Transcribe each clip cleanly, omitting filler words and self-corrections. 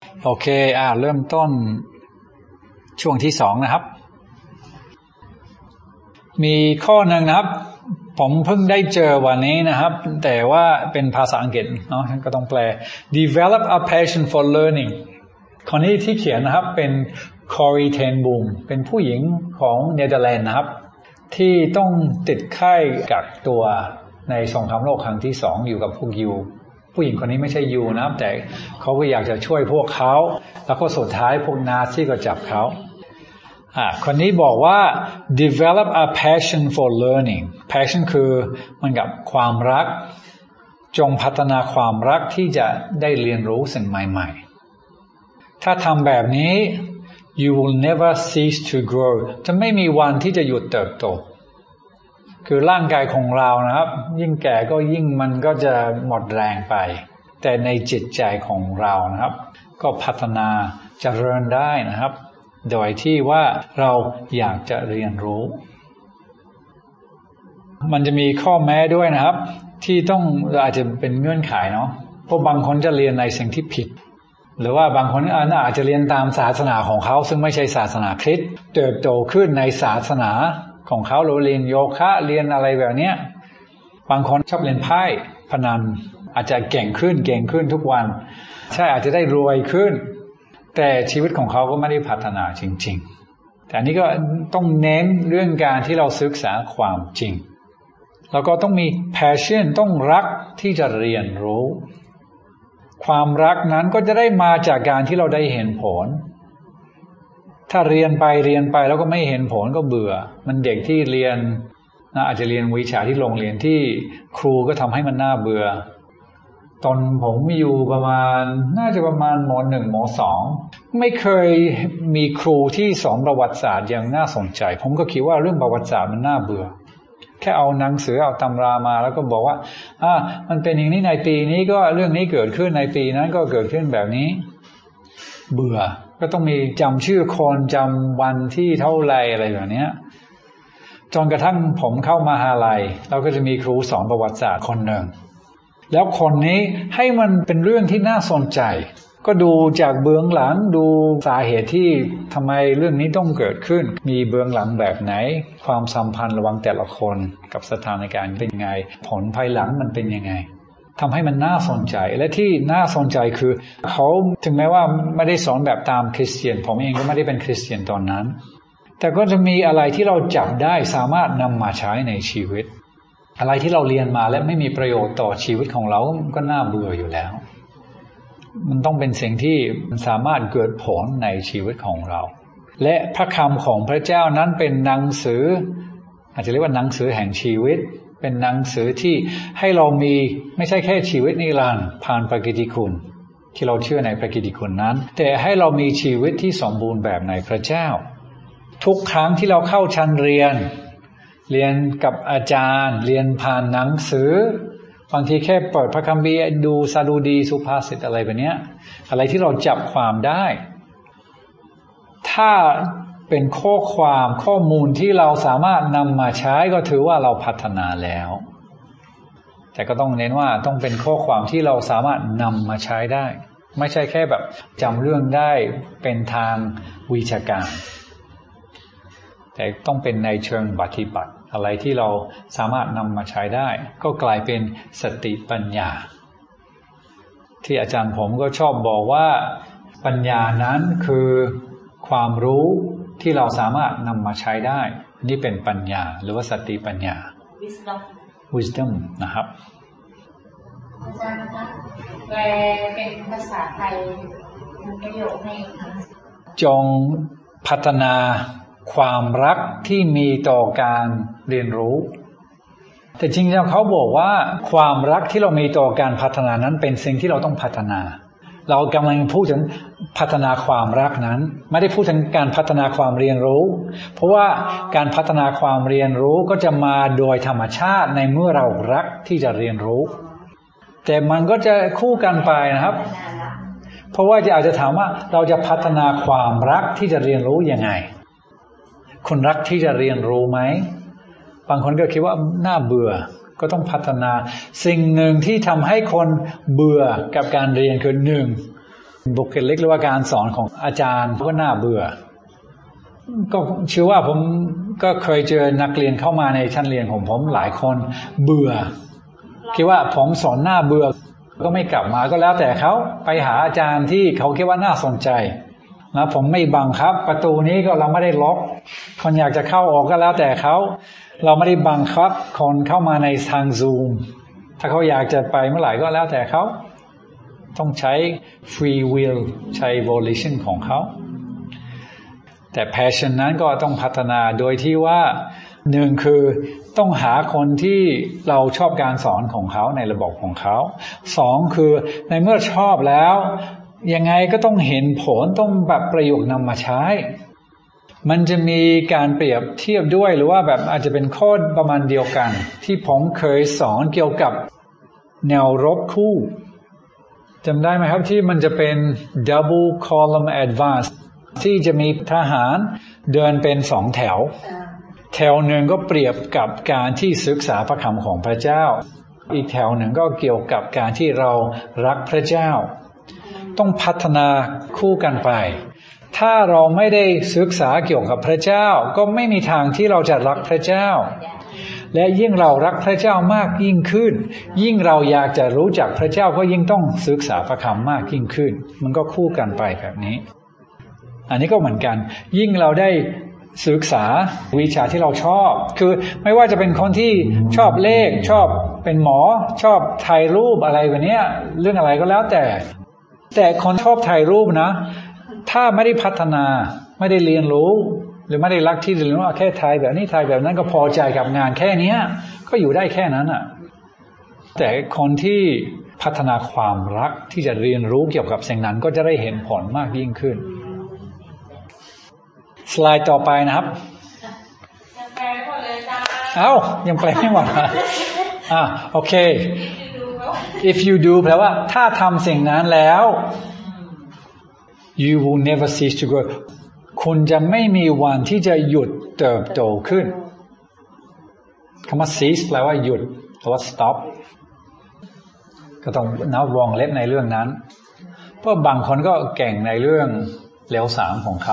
โอเคเริ่มต้นช่วงที่2นะครับมีข้อหนึ่งนะครับผมเพิ่งได้เจอวันนี้นะครับแต่ว่าเป็นภาษาอังกฤษเนาะก็ต้องแปล develop a passion for learning คนนี้ที่เขียนนะครับเป็น Corrie ten Boom เป็นผู้หญิงของเนเธอร์แลนด์นะครับที่ต้องติดไข้กักตัวในสงครามโลกครั้งที่2อยู่กับพวกยูผู้หญิงคนนี้ไม่ใช่ยูนะครับแต่เขาก็อยากจะช่วยพวกเขาแล้วก็สุดท้ายพวกนาซีก็จับเขาคนนี้บอกว่า develop a passion for learning passion คือมันกับความรักจงพัฒนาความรักที่จะได้เรียนรู้สิ่งใหม่ๆถ้าทำแบบนี้ you will never cease to grow จะไม่มีวันที่จะหยุดเติบโตคือร่างกายของเรานะครับยิ่งแก่ก็ยิ่งมันก็จะหมดแรงไปแต่ในจิตใจของเรานะครับก็พัฒนาเจริญได้นะครับโดยที่ว่าเราอยากจะเรียนรู้มันจะมีข้อแม้ด้วยนะครับที่ต้องอาจจะเป็นเงื่อนไขเนาะเพราะบางคนจะเรียนในสิ่งที่ผิดหรือว่าบางคนอาจจะเรียนตามศาสนาของเขาซึ่งไม่ใช่ศาสนาคริสต์เติบโตขึ้นในศาสนาของเขาเราเรียนโยคะเรียนอะไรแบบนี้บางคนชอบเล่นไพ่พนันอาจจะเก่งขึ้นทุกวันใช่อาจจะได้รวยขึ้นแต่ชีวิตของเขาก็ไม่ได้พัฒนาจริงๆแต่อันนี้ก็ต้องเน้นเรื่องการที่เราศึกษาความจริงแล้วก็ต้องมี passion ต้องรักที่จะเรียนรู้ความรักนั้นก็จะได้มาจากการที่เราได้เห็นผลถ้าเรียนไปแล้วก็ไม่เห็นผลก็เบื่อมันเด็กที่เรียนอาจจะเรียนวิชาที่โรงเรียนที่ครูก็ทำให้มันน่าเบื่อตอนผมอยู่น่าจะประมาณม.1 ม.2 ไม่เคยมีครูที่สอนประวัติศาสตร์อย่างน่าสนใจผมก็คิดว่าเรื่องประวัติศาสตร์มันน่าเบื่อแค่เอาหนังสือเอาตำรามาแล้วก็บอกว่ามันเป็นอย่างนี้ในปีนี้ก็เรื่องนี้เกิดขึ้นในปีนั้นก็เกิดขึ้นแบบนี้เบื่อก็ต้องมีจำชื่อคนจำวันที่เท่าไรอะไรแบบนี้จนกระทั่งผมเข้ามหาลัยเราก็จะมีครูสอนประวัติศาสตร์คนหนึ่งแล้วคนนี้ให้มันเป็นเรื่องที่น่าสนใจก็ดูจากเบื้องหลังดูสาเหตุที่ทำไมเรื่องนี้ต้องเกิดขึ้นมีเบื้องหลังแบบไหนความสัมพันธ์ระหว่างแต่ละคนกับสถานการณ์เป็นยังไงผลภายหลังมันเป็นยังไงทำให้มันน่าสนใจและที่น่าสนใจคือเขาถึงแม้ว่าไม่ได้สอนแบบตามคริสเตียนผมเองก็ไม่ได้เป็นคริสเตียนตอนนั้นแต่ก็จะมีอะไรที่เราจับได้สามารถนำมาใช้ในชีวิตอะไรที่เราเรียนมาและไม่มีประโยชน์ต่อชีวิตของเราก็น่าเบื่ออยู่แล้วมันต้องเป็นสิ่งที่สามารถเกิดผลในชีวิตของเราและพระคำของพระเจ้านั้นเป็นหนังสืออาจจะเรียกว่าหนังสือแห่งชีวิตเป็นหนังสือที่ให้เรามีไม่ใช่แค่ชีวิตนิรันดร์ผ่านพระกิตติคุณที่เราเชื่อในพระกิตติคุณนั้นแต่ให้เรามีชีวิตที่สมบูรณ์แบบในพระเจ้าทุกครั้งที่เราเข้าชั้นเรียนกับอาจารย์เรียนผ่านหนังสือบางทีแค่เปิดพระคัมภีร์ดูสดุดีสุภาษิตอะไรแบบนี้อะไรที่เราจับความได้ถ้าเป็นข้อมูลที่เราสามารถนำมาใช้ก็ถือว่าเราพัฒนาแล้วแต่ก็ต้องเน้นว่าต้องเป็นข้อความที่เราสามารถนำมาใช้ได้ไม่ใช่แค่แบบจำเรื่องได้เป็นทางวิชาการแต่ต้องเป็นในเชิงปฏิบัติอะไรที่เราสามารถนำมาใช้ได้ก็กลายเป็นสติปัญญาที่อาจารย์ผมก็ชอบบอกว่าปัญญานั้นคือความรู้ที่เราสามารถนำมาใช้ได้นี่เป็นปัญญาหรือว่าสติปัญญา wisdom นะครับอาจารย์คะแปลเป็นภาษาไทยประโยคให้จงพัฒนาความรักที่มีต่อการเรียนรู้แต่จริงๆเขาบอกว่าความรักที่เรามีต่อการพัฒนานั้นเป็นสิ่งที่เราต้องพัฒนาเรากำลังพูดถึงพัฒนาความรักนั้นไม่ได้พูดถึงการพัฒนาความเรียนรู้เพราะว่าการพัฒนาความเรียนรู้ก็จะมาโดยธรรมชาติในเมื่อเรารักที่จะเรียนรู้แต่มันก็จะคู่กันไปนะครับเพราะว่าอาจจะถามว่าเราจะพัฒนาความรักที่จะเรียนรู้ยังไงคุณรักที่จะเรียนรู้ไหมบางคนก็คิดว่าน่าเบื่อก็ต้องพัฒนาสิ่งหนึ่งที่ทำให้คนเบื่อกับการเรียนคือหนึ่งบุคลิกหรือว่าการสอนของอาจารย์ก็น่าเบื่อก็เชื่อว่าผมก็เคยเจอนักเรียนเข้ามาในชั้นเรียนของผมหลายคนเบื่อคิดว่าผมสอนน่าเบื่อก็ไม่กลับมาก็แล้วแต่เขาไปหาอาจารย์ที่เขาคิดว่าน่าสนใจนะผมไม่บังคับประตูนี้ก็เราไม่ได้ล็อกคนอยากจะเข้าออกก็แล้วแต่เขาเราไม่ได้บังคับคนเข้ามาในทาง Zoom ถ้าเขาอยากจะไปเมื่อไหร่ก็แล้วแต่เขาต้องใช้ free will ใช้ volition ของเขาแต่ passion นั้นก็ต้องพัฒนาโดยที่ว่าหนึ่งคือต้องหาคนที่เราชอบการสอนของเขาในระบบของเขาสองคือในเมื่อชอบแล้วยังไงก็ต้องเห็นผลต้องแบบประโยคนำมาใช้มันจะมีการเปรียบเทียบด้วยหรือว่าแบบอาจจะเป็นข้อประมาณเดียวกันที่ผมเคยสอนเกี่ยวกับแนวรบคู่จำได้ไหมครับที่มันจะเป็น double column advance ที่จะมีทหารเดินเป็นสองแถวแถวหนึ่งก็เปรียบกับการที่ศึกษาพระคำของพระเจ้าอีกแถวหนึ่งก็เกี่ยวกับการที่เรารักพระเจ้าต้องพัฒนาคู่กันไปถ้าเราไม่ได้ศึกษาเกี่ยวกับพระเจ้าก็ไม่มีทางที่เราจะรักพระเจ้าและยิ่งเรารักพระเจ้ามากยิ่งขึ้นยิ่งเราอยากจะรู้จักพระเจ้าก็ยิ่งต้องศึกษาพระคำมากยิ่งขึ้นมันก็คู่กันไปแบบนี้อันนี้ก็เหมือนกันยิ่งเราได้ศึกษาวิชาที่เราชอบคือไม่ว่าจะเป็นคนที่ชอบเลขชอบเป็นหมอชอบถ่ายรูปอะไรแบบนี้เรื่องอะไรก็แล้วแต่คนชอบถ่ายรูปนะถ้าไม่ได้พัฒนาไม่ได้เรียนรู้หรือไม่ได้รักที่จะเรียนรู้แค่ถ่ายแบบนี้ถ่ายแบบนั้นก็พอใจกับงานแค่นี้ก็อยู่ได้แค่นั้นอ่ะแต่คนที่พัฒนาความรักที่จะเรียนรู้เกี่ยวกับสิ่งนั้นก็จะได้เห็นผลมากยิ่งขึ้นสไลด์ต่อไปนะครับแปลหมดเลยจ้ายังแปลไม่หมดโอเค if you do แปลว่าถ้าทำสิ่งนั้นแล้ว you will never cease to grow คุณจะไม่มีวันที่จะหยุดเติบโตขึ้นคำว่า cease แปลว่าหยุดแปลว่า stop ก็ต้องนับวงเล็บในเรื่องนั้นเพราะบางคนก็เก่งในเรื่องเลวสามของเขา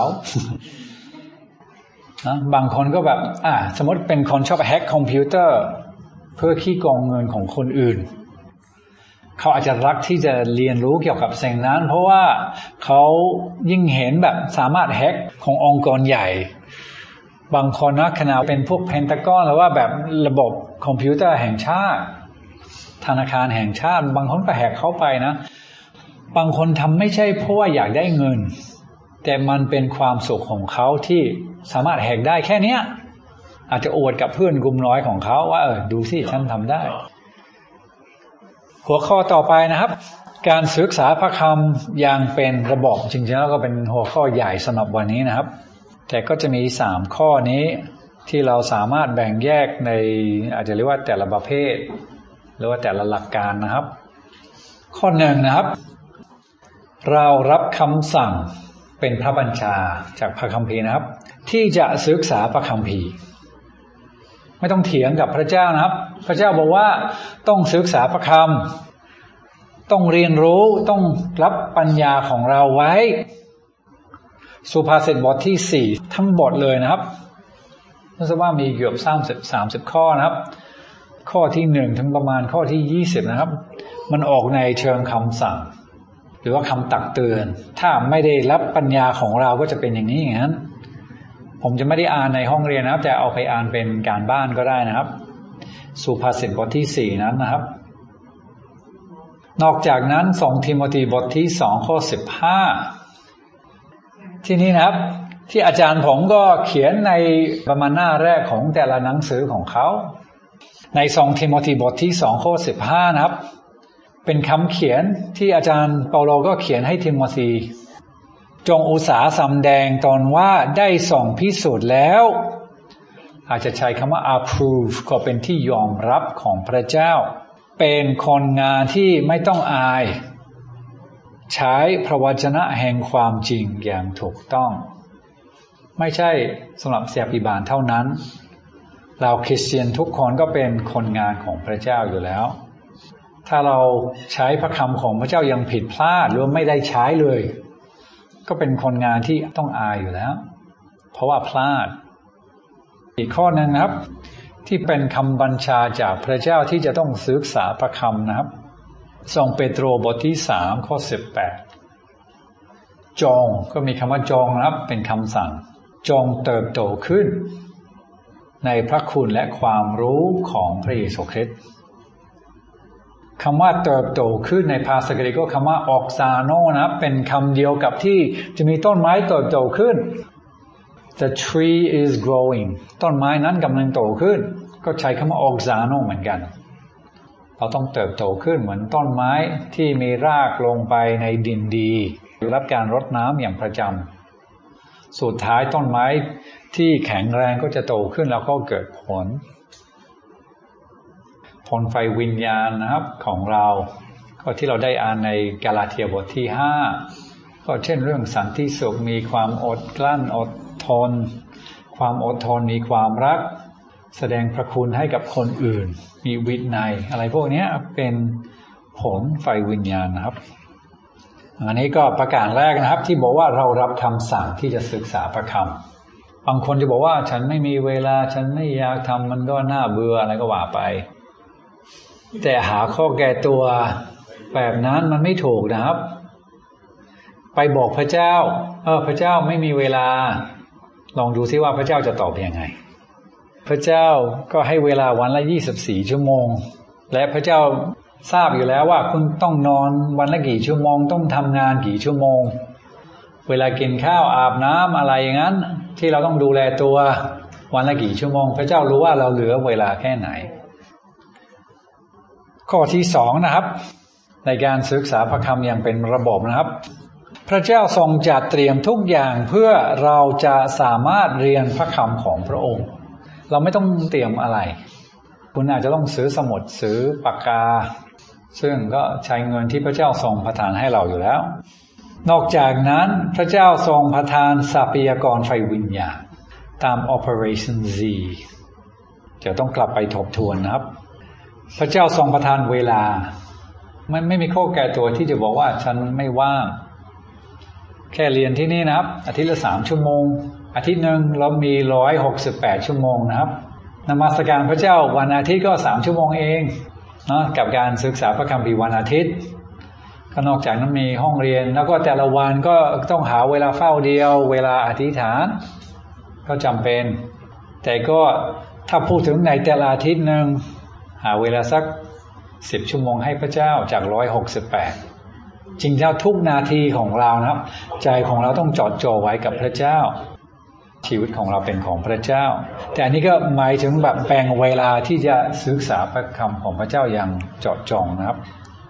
บางคนก็แบบสมมติเป็นคนชอบแฮ็กคอมพิวเตอร์เพื่อขี้โกงเงินของคนอื่นเขาอาจจะรักที่จะเรียนรู้เกี่ยวกับสิ่งนั้นเพราะว่าเขายิ่งเห็นแบบสามารถแฮ็กขององค์กรใหญ่บางคนนะขณะเป็นพวกเพนทากอนหรือว่าแบบระบบคอมพิวเตอร์แห่งชาติธนาคารแห่งชาติบางคนก็แฮ็กเข้าไปนะบางคนทำไม่ใช่เพราะว่าอยากได้เงินแต่มันเป็นความสุขของเขาที่สามารถแฮกได้แค่เนี้ยอาจจะอวดกับเพื่อนกลุ่มน้อยของเขาว่าดูสิฉันทำได้หัวข้อต่อไปนะครับการศึกษาพระคำอย่างเป็นระบบจริงๆแล้วก็เป็นหัวข้อใหญ่สำหรับวันนี้นะครับแต่ก็จะมี3ข้อนี้ที่เราสามารถแบ่งแยกในอาจจะเรียกว่าแต่ละประเภทหรือว่าแต่ละหลักการนะครับข้อ1นะครับเรารับคำสั่งเป็นพระบัญชาจากพระคัมภีร์นะครับที่จะศึกษาพระคัมภีร์ไม่ต้องเถียงกับพระเจ้านะครับพระเจ้าบอกว่าต้องศึกษาพระคำต้องเรียนรู้ต้องรับปัญญาของเราไว้สุภาษิตบทที่4ทั้งบทเลยนะครับรู้สึกว่ามีเกือบ30ข้อนะครับข้อที่1ถึงประมาณข้อที่20นะครับมันออกในเชิงคำสั่งหรือว่าคำตักเตือนถ้าไม่ได้รับปัญญาของเราก็จะเป็นอย่างนี้อย่างนั้นผมจะไม่ได้อ่านในห้องเรียนนะครับแต่เอาไปอ่านเป็นการบ้านก็ได้นะครับสุภาษิตบทที่4นั้นนะครับนอกจากนั้น2ทิโมธีบทที่2ข้อ15ที่นี้นะครับที่อาจารย์ผมก็เขียนในประมาณหน้าแรกของแต่ละหนังสือของเขาใน2ทิโมธีบทที่2ข้อ15นะครับเป็นคำเขียนที่อาจารย์เปาโลก็เขียนให้ทิโมธีจงอุตสาหสำแดงตนว่าได้ส่องพิสูจน์แล้วอาจจะใช้คำว่า approve ก็เป็นที่ยอมรับของพระเจ้าเป็นคนงานที่ไม่ต้องอายใช้พระวจนะแห่งความจริงอย่างถูกต้องไม่ใช่สำหรับศิษยาภิบาลเท่านั้นเราคริสเตียนทุกคนก็เป็นคนงานของพระเจ้าอยู่แล้วถ้าเราใช้พระคำของพระเจ้ายังผิดพลาดหรือไม่ได้ใช้เลยก็เป็นคนงานที่ต้องอายอยู่แล้วเพราะว่าพลาดอีกข้อนึงนะครับที่เป็นคำบัญชาจากพระเจ้าที่จะต้องศึกษาพระคำนะครับ2 เปโตรบทที่3ข้อ18จงก็มีคำว่าจงนะครับเป็นคำสั่งจงเติบโตขึ้นในพระคุณและความรู้ของพระเยซูคริสต์คำว่าเติบโตขึ้นในภาษากรีกก็คำว่าออกซาโนนะครับเป็นคำเดียวกับที่จะมีต้นไม้เติบโตขึ้น The tree is growing ต้นไม้นั้นกำลังโตขึ้นก็ใช้คำว่าออกซาโนเหมือนกันเราต้องเติบโตขึ้นเหมือนต้นไม้ที่มีรากลงไปในดินดีรับการรดน้ำอย่างประจำสุดท้ายต้นไม้ที่แข็งแรงก็จะโตขึ้นแล้วก็เกิดผลไฟวิญญาณนะครับของเราก็ที่เราได้อ่านในกาลาเทียบทที่5ก็เช่นเรื่องสันติสุขมีความอดกลั้นอดทนความอดทนมีความรักแสดงพระคุณให้กับคนอื่นมีวินัยอะไรพวกนี้เป็นผลไฟวิญญาณนะครับอันนี้ก็ประการแรกนะครับที่บอกว่าเรารับคำสั่งที่จะศึกษาพระคำบางคนจะบอกว่าฉันไม่มีเวลาฉันไม่อยากทำมันก็น่าเบื่ออะไรก็ว่าไปแต่หาข้อแก้ตัวแบบนั้นมันไม่ถูกนะครับไปบอกพระเจ้าพระเจ้าไม่มีเวลาลองดูซิว่าพระเจ้าจะตอบยังไงพระเจ้าก็ให้เวลาวันละ24ชั่วโมงและพระเจ้าทราบอยู่แล้วว่าคุณต้องนอนวันละกี่ชั่วโมงต้องทำงานกี่ชั่วโมงเวลากินข้าวอาบน้ำอะไรอย่างนั้นที่เราต้องดูแลตัววันละกี่ชั่วโมงพระเจ้ารู้ว่าเราเหลือเวลาแค่ไหนข้อที่2นะครับในการศึกษาพระคำอย่างเป็นระบบนะครับพระเจ้าทรงจัดเตรียมทุกอย่างเพื่อเราจะสามารถเรียนพระคำของพระองค์เราไม่ต้องเตรียมอะไรคุณอาจจะต้องซื้อสมุดซื้อปากกาซึ่งก็ใช้เงินที่พระเจ้าทรงประทานให้เราอยู่แล้วนอกจากนั้นพระเจ้าทรงประทานทรัพยากรไฟวิญญาณตาม Operation Z จะต้องกลับไปทบทวนนะครับพระเจ้าทรงประทานเวลามันไม่มีข้อแก้ตัวที่จะบอกว่าฉันไม่ว่างแค่เรียนที่นี่นะครับอาทิตย์ละ3ชั่วโมงอาทิตย์นึงเรามี168ชั่วโมงนะครับนมัสการพระเจ้าวันอาทิตย์ก็3ชั่วโมงเองเนาะกับการศึกษาพระคัมภีร์วันอาทิตย์ก็นอกจากนั้นมีห้องเรียนแล้วก็แต่ละวันก็ต้องหาเวลาเฝ้าเดียวเวลาอธิษฐานก็จำเป็นแต่ก็ถ้าพูดถึงในแต่ละอาทิตย์นึงหาเวลาสัก10ชั่วโมงให้พระเจ้าจาก168จริงแล้วทุกนาทีของเรานะครับใจของเราต้องจดจ่อไว้กับพระเจ้าชีวิตของเราเป็นของพระเจ้าแต่อันนี้ก็หมายถึงแบบแบ่งเวลาที่จะศึกษาพระคำของพระเจ้าอย่างเจาะจงนะครับ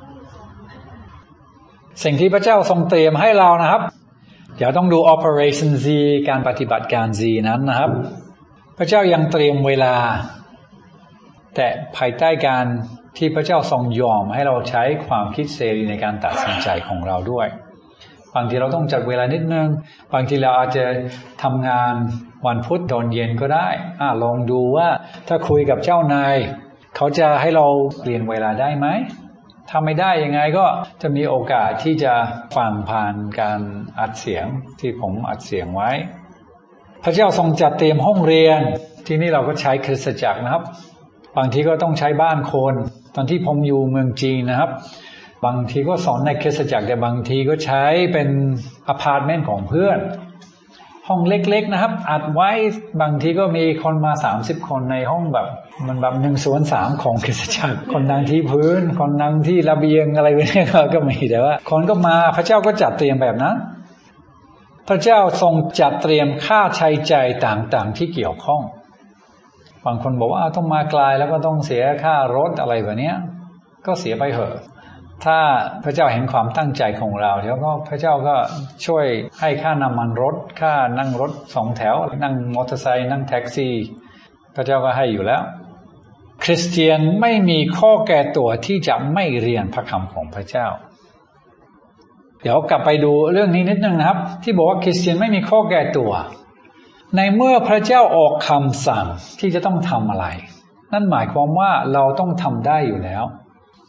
สิ่งที่พระเจ้าทรงเตรียมให้เรานะครับเดี๋ยวต้องดู Operation Z การปฏิบัติการ Z นั้นนะครับพระเจ้ายังเตรียมเวลาแต่ภายใต้การที่พระเจ้าทรงยอมให้เราใช้ความคิดเสรีในการตัดสินใจของเราด้วยบางทีเราต้องจัดเวลานิดนึงบางทีเราอาจจะทำงานวันพุธตอนเย็นก็ได้ลองดูว่าถ้าคุยกับเจ้านายเขาจะให้เราเปลี่ยนเวลาได้ไหมถ้าไม่ได้ยังไงก็จะมีโอกาสที่จะฟังผ่านการอัดเสียงที่ผมอัดเสียงไว้พระเจ้าทรงจัดเตรียมห้องเรียนที่นี่เราก็ใช้คริสตจักรนะครับบางทีก็ต้องใช้บ้านคนตอนที่ผมอยู่เมืองจีนนะครับบางทีก็สอนในคริสตจักรแต่บางทีก็ใช้เป็นอพาร์ตเมนต์ของเพื่อนห้องเล็กๆนะครับอัดไว้บางทีก็มีคนมา30คนในห้องแบบมันแบบ1/3ของคริสตจักรคนนั่งที่พื้นคนนั่งที่ระเบียงอะไรแบบนี้ก็มีแต่ว่าคนก็มาพระเจ้าก็จัดเตรียมแบบนั้นพระเจ้าทรงจัดเตรียมค่าใช้จ่ายต่างๆที่เกี่ยวข้องบางคนบอกว่าต้องมาไกลแล้วก็ต้องเสียค่ารถอะไรแบบนี้ก็เสียไปเถอะถ้าพระเจ้าเห็นความตั้งใจของเราแล้วก็พระเจ้าก็ช่วยให้ค่าน้ำมันรถค่านั่งรถ2 แถวนั่งมอเตอร์ไซค์นั่งแท็กซี่พระเจ้าก็ให้อยู่แล้วคริสเตียนไม่มีข้อแก้ตัวที่จะไม่เรียนพระคำของพระเจ้าเดี๋ยวกลับไปดูเรื่องนี้นิดนึงนะครับที่บอกว่าคริสเตียนไม่มีข้อแก้ตัวในเมื่อพระเจ้าออกคำสั่งที่จะต้องทำอะไรนั่นหมายความว่าเราต้องทำได้อยู่แล้ว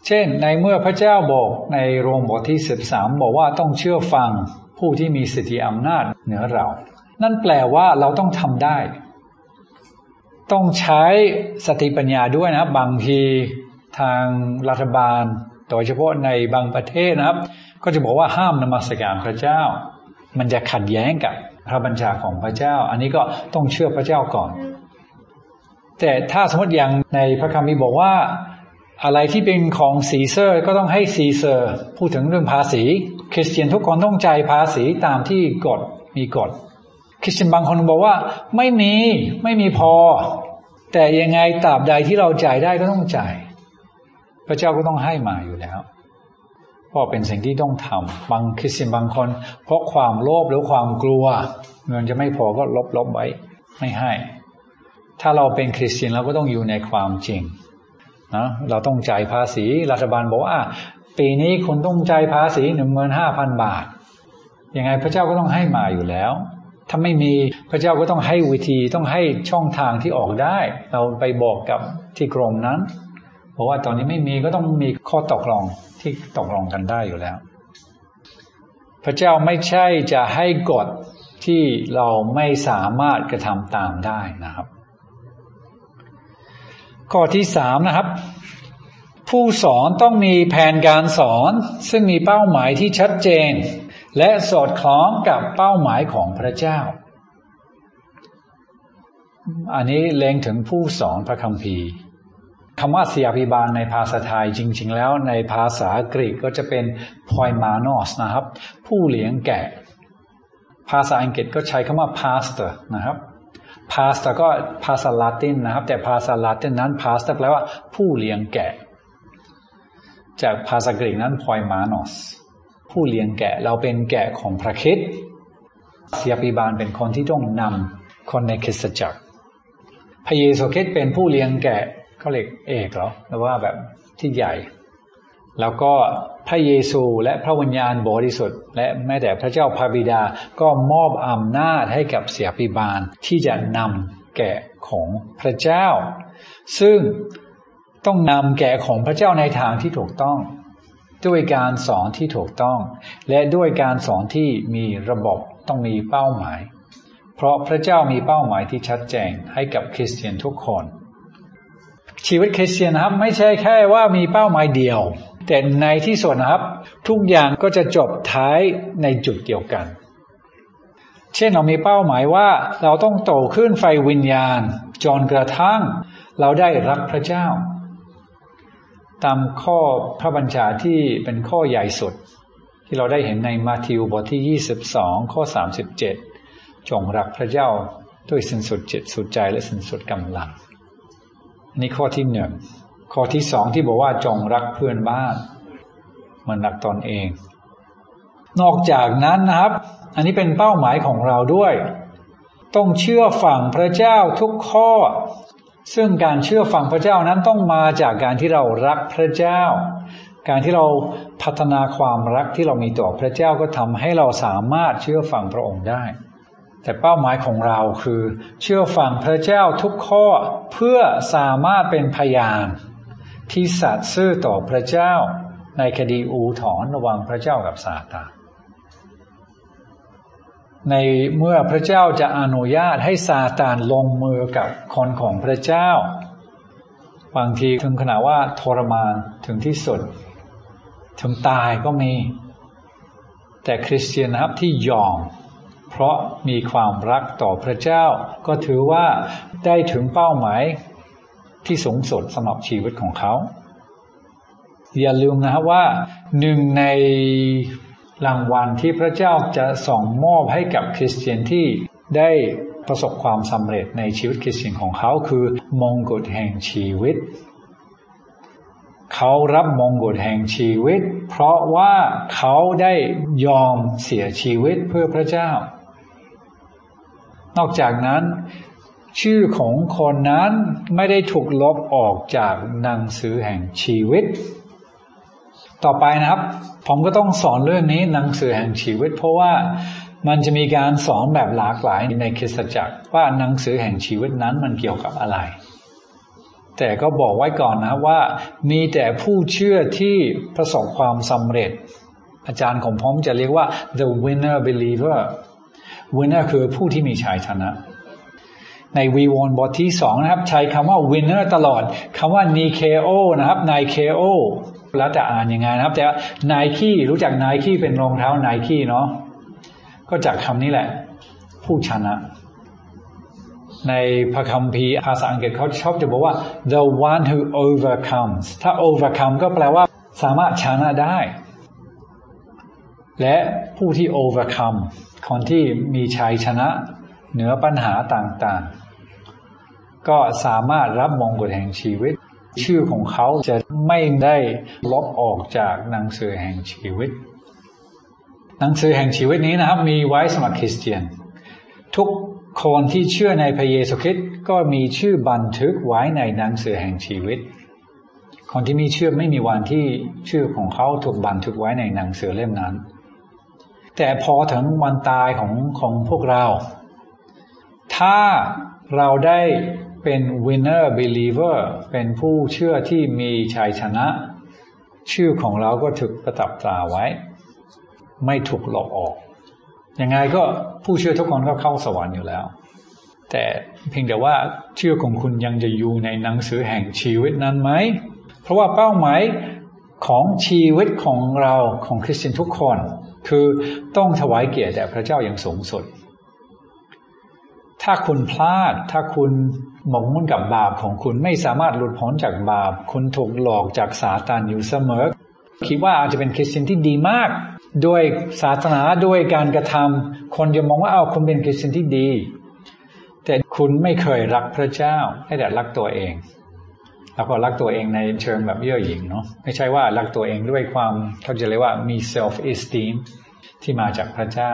เช่นในเมื่อพระเจ้าบอกในโรมบทที่13บอกว่าต้องเชื่อฟังผู้ที่มีสิทธิอำนาจเหนือเรานั่นแปลว่าเราต้องทำได้ต้องใช้สติปัญญาด้วยนะบางทีทางรัฐบาลโดยเฉพาะในบางประเทศนะครับก็จะบอกว่าห้ามนมัสการพระเจ้ามันจะขัดแย้งกับพระบัญชาของพระเจ้าอันนี้ก็ต้องเชื่อพระเจ้าก่อนแต่ถ้าสมมติอย่างในพระคัมภีร์บอกว่าอะไรที่เป็นของซีเซอร์ก็ต้องให้ซีเซอร์พูดถึงเรื่องภาษีคริสเตียนทุกคนต้องจ่ายภาษีตามที่กฎมีกฎคริสเตียนบางคนบอกว่าไม่มีพอแต่ยังไงตราบใดที่เราจ่ายได้ก็ต้องจ่ายพระเจ้าก็ต้องให้มาอยู่แล้วเพราะเป็นสิ่งที่ต้องทำบางคริสเตียนบางคนเพราะความโลภหรือความกลัวเงินจะไม่พอก็ลบไว้ไม่ให้ถ้าเราเป็นคริสเตียนเราก็ต้องอยู่ในความจริงนะเราต้องจ่ายภาษีรัฐบาลบอกว่าปีนี้คุณต้องจ่ายภาษี 15,000 บาทยังไงพระเจ้าก็ต้องให้มาอยู่แล้วถ้าไม่มีพระเจ้าก็ต้องให้วิธีต้องให้ช่องทางที่ออกได้เราไปบอกกับที่กรมนั้นเพราะว่าตอนนี้ไม่มีก็ต้องมีข้อตกลงที่ตกลงกันได้อยู่แล้วพระเจ้าไม่ใช่จะให้กฎที่เราไม่สามารถกระทำตามได้นะครับข้อที่3นะครับผู้สอนต้องมีแผนการสอนซึ่งมีเป้าหมายที่ชัดเจนและสอดคล้องกับเป้าหมายของพระเจ้าอันนี้เล็งถึงผู้สอนพระคัมภีร์คำว่าศิษยาภิบาลในภาษาไทยจริงๆแล้วในภาษากรีกก็จะเป็น poimanos นะครับผู้เลี้ยงแกะภาษาอังกฤษก็ใช้คำว่า pastor นะครับ pastor ก็ภาษาละตินนะครับแต่ภาษาละตินนั้น pastor แปลว่าผู้เลี้ยงแกะจากภาษากรีกนั้น poimanos ผู้เลี้ยงแกะเราเป็นแกะของพระคริสต์ศิษยาภิบาลเป็นคนที่ต้องนำคนในคริสตจักรพระเยซูคริสต์เป็นผู้เลี้ยงแกะเขาเรียกเอกเหรอหรือว่าแบบที่ใหญ่แล้วก็พระเยซูและพระวิญญาณบริสุทธิ์และแม้แต่พระเจ้าพระบิดาก็มอบอำนาจให้กับศิษยาภิบาลที่จะนำแกะของพระเจ้าซึ่งต้องนำแกะของพระเจ้าในทางที่ถูกต้องด้วยการสอนที่ถูกต้องและด้วยการสอนที่มีระบบต้องมีเป้าหมายเพราะพระเจ้ามีเป้าหมายที่ชัดแจ้งให้กับคริสเตียนทุกคนชีวิตคริสเตียนนะครับไม่ใช่แค่ว่ามีเป้าหมายเดียวแต่ในที่สุดนะครับทุกอย่างก็จะจบท้ายในจุดเดียวกันเช่นเรามีเป้าหมายว่าเราต้องโตขึ้นไฟวิญญาณจนกระทั่งเราได้รักพระเจ้าตามข้อพระบัญชาที่เป็นข้อใหญ่สุดที่เราได้เห็นในมาทธิวบทที่22ข้อ37จงรักพระเจ้าด้วยสิ้นสุดจิตสุดใจและสิ้นสุดกำลังนี่ข้อที่1ข้อที่2ที่บอกว่าจงรักเพื่อนบ้านเหมือนรักตนเองนอกจากนั้นนะครับอันนี้เป็นเป้าหมายของเราด้วยต้องเชื่อฟังพระเจ้าทุกข้อซึ่งการเชื่อฟังพระเจ้านั้นต้องมาจากการที่เรารักพระเจ้าการที่เราพัฒนาความรักที่เรามีต่อพระเจ้าก็ทำให้เราสามารถเชื่อฟังพระองค์ได้แต่เป้าหมายของเราคือเชื่อฟังพระเจ้าทุกข้อเพื่อสามารถเป็นพยานที่สัตย์ซื่อต่อพระเจ้าในคดีอุทธรณ์ระหว่างพระเจ้ากับซาตานในเมื่อพระเจ้าจะอนุญาตให้ซาตานลงมือกับคนของพระเจ้าบางทีถึงขนาดว่าทรมานถึงที่สุดถึงตายก็มีแต่คริสเตียนนะครับที่ยอมเพราะมีความรักต่อพระเจ้าก็ถือว่าได้ถึงเป้าหมายที่สูงสุดสำหรับชีวิตของเขาอย่าลืมนะครับว่าหนึ่งในรางวัลที่พระเจ้าจะส่งมอบให้กับคริสเตียนที่ได้ประสบความสำเร็จในชีวิตคริสเตียนของเขาคือมงกุฎแห่งชีวิตเขารับมงกุฎแห่งชีวิตเพราะว่าเขาได้ยอมเสียชีวิตเพื่อพระเจ้านอกจากนั้นชื่อของคนนั้นไม่ได้ถูกลบออกจากหนังสือแห่งชีวิตต่อไปนะครับผมก็ต้องสอนเรื่องนี้หนังสือแห่งชีวิตเพราะว่ามันจะมีการสอนแบบหลากหลายในคริสตจักรว่าหนังสือแห่งชีวิตนั้นมันเกี่ยวกับอะไรแต่ก็บอกไว้ก่อนนะว่ามีแต่ผู้เชื่อที่ประสบความสำเร็จอาจารย์ของผมจะเรียกว่า the winner believer winner คือผู้ที่มีชัยชนะในวีวอนบทที่2นะครับใช้คำว่า winner ตลอดคำว่า nikeo นะครับ nikeo แล้วแต่อ่านยังไงนะครับแต่ Nike รู้จัก Nike เป็นรองเท้า Nike เนาะก็จากคำนี้แหละผู้ชนะในพระคัมภีร์ภาษาอังกฤษเขาชอบจะบอกว่า the one who overcomes ถ้า overcome ก็แปลว่าสามารถชนะได้และผู้ที่ overcome คนที่มีชัยชนะเหนือปัญหาต่างๆก็สามารถรับมงกุฎแห่งชีวิตชื่อของเขาจะไม่ได้ลบออกจากหนังสือแห่งชีวิตหนังสือแห่งชีวิตนี้นะครับมีไว้สำหรับคริสเตียนทุกคนที่เชื่อในพระเยซูคริสต์ก็มีชื่อบันทึกไว้ในหนังสือแห่งชีวิตคนที่มีเชื่อไม่มีวันที่ชื่อของเขาถูกบันทึกไว้ในหนังสือเล่มนั้นแต่พอถึงวันตายของพวกเราถ้าเราได้เป็น winner believer เป็นผู้เชื่อที่มีชัยชนะชื่อของเราก็ถูกประทับตราไว้ไม่ถูกลบออกยังไงก็ผู้เชื่อทุกคนก็เข้าสวรรค์อยู่แล้วแต่เพียงแต่ว่าชื่อของคุณยังจะอยู่ในหนังสือแห่งชีวิตนั้นไหมเพราะว่าเป้าหมายของชีวิตของเราของคริสเตียนทุกคนคือต้องถวายเกียรติแด่พระเจ้าอย่างสูงสุดถ้าคุณพลาดถ้าคุณหมกมุ่นกับบาปของคุณไม่สามารถหลุดพ้นจากบาปคุณถูกหลอกจากซาตานอยู่เสมอคิดว่าอาจจะเป็นคริสเตียนที่ดีมากด้วยศาสนาด้วยการกระทำคนจะมองว่าคุณเป็นคริสเตียนที่ดีแต่คุณไม่เคยรักพระเจ้าให้แต่รักตัวเองแล้วก็รักตัวเองในเชิงแบบเย่อหยิ่งเนาะไม่ใช่ว่ารักตัวเองด้วยความเขาจะเรียกว่ามี self esteem ที่มาจากพระเจ้า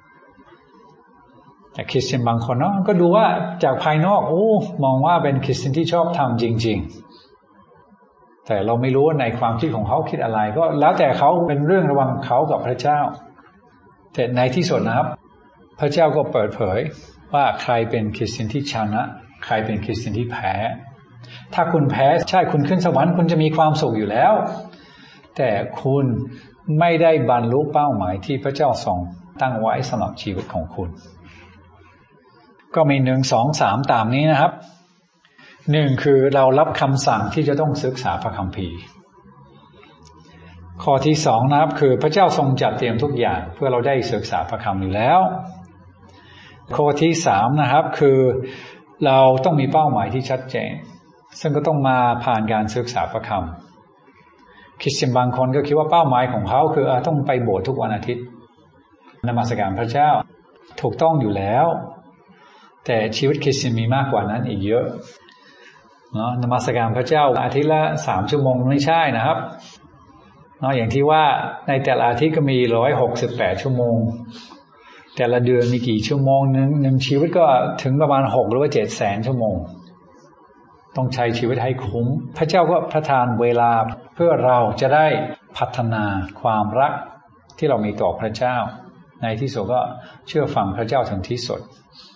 แต่คริสเตียนบางคนเนาะก็ดูว่าจากภายนอกมองว่าเป็นคริสเตียนที่ชอบทำจริงๆแต่เราไม่รู้ว่าในความคิดของเขาคิดอะไรก็แล้วแต่เขาเป็นเรื่องระหว่างเขากับพระเจ้าแต่ในที่สุดนะครับพระเจ้าก็เปิดเผยว่าใครเป็นคริสเตียนที่ชนะใครเป็นคริสเตียนที่แพ้ถ้าคุณแพ้ใช่คุณขึ้นสวรรค์คุณจะมีความสุขอยู่แล้วแต่คุณไม่ได้บรรลุเป้าหมายที่พระเจ้าทรงตั้งไว้สำหรับชีวิตของคุณก็มี1 2 3ตามนี้นะครับ1คือเรารับคำสั่งที่จะต้องศึกษาพระคัมภีร์ข้อที่2นะครับคือพระเจ้าทรงจัดเตรียมทุกอย่างเพื่อเราได้ศึกษาพระคัมภีร์อยู่แล้วข้อที่3นะครับคือเราต้องมีเป้าหมายที่ชัดเจนซึ่งก็ต้องมาผ่านการศึกษาพระคัมภีร์คริสเตียนบางคนก็คิดว่าเป้าหมายของเขาคือต้องไปโบสถ์ทุกวันอาทิตย์นมัสการพระเจ้าถูกต้องอยู่แล้วแต่ชีวิตคริสเตียนมีมากกว่านั้นอีกเยอะเนาะนมัสการพระเจ้าอาทิตย์ละ3 ชั่วโมงไม่ใช่นะครับเนาะอย่างที่ว่าในแต่ละอาทิตย์ก็มี168 ชั่วโมงแต่ละเดือนมีกี่ชั่วโมงหนึ่งชีวิตก็ถึงประมาณ6 หรือว่า 700,000 ชั่วโมงต้องใช้ชีวิตให้คุ้มพระเจ้าก็ประทานเวลาเพื่อเราจะได้พัฒนาความรักที่เรามีต่อพระเจ้าในที่สุดก็เชื่อฟังพระเจ้าถึงที่สุด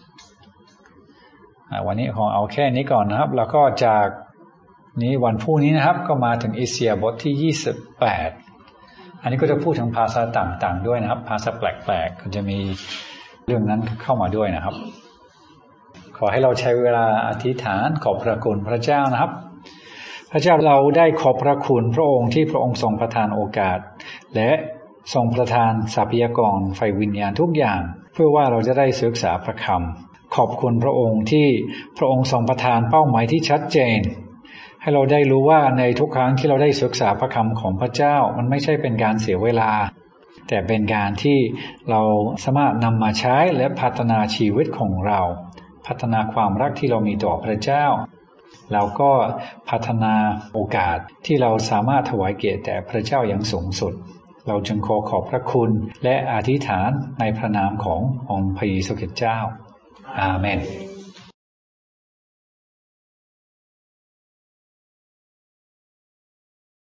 วันนี้ขอเอาแค่นี้ก่อนนะครับแล้วก็จากนี้วันพรุ่งนี้นะครับก็มาถึงเอเชียบทที่28อันนี้ก็จะพูดถึงภาษาต่างๆด้วยนะครับภาษาแปลกๆก็จะมีเรื่องนั้นเข้ามาด้วยนะครับขอให้เราใช้เวลาอธิษฐานขอบพระคุณพระเจ้านะครับพระเจ้าเราได้ขอบพระคุณพระองค์ที่พระองค์ทรงประทานโอกาสและทรงประทานทรัพยากรไฟวิญญาณทุกอย่างเพื่อว่าเราจะได้ศึกษาพระคำขอบคุณพระองค์ที่พระองค์ทรงประทานเป้าหมายที่ชัดเจนให้เราได้รู้ว่าในทุกครั้งที่เราได้ศึกษาพระคำของพระเจ้ามันไม่ใช่เป็นการเสียเวลาแต่เป็นการที่เราสามารถนำมาใช้และพัฒนาชีวิตของเราพัฒนาความรักที่เรามีต่อพระเจ้าแล้วก็พัฒนาโอกาสที่เราสามารถถวายเกียรติแด่พระเจ้าอย่างสูงสุดเราจึงขอบพระคุณและอธิษฐานในพระนามขององค์พระเยซูคริสต์เจ้าอาเมน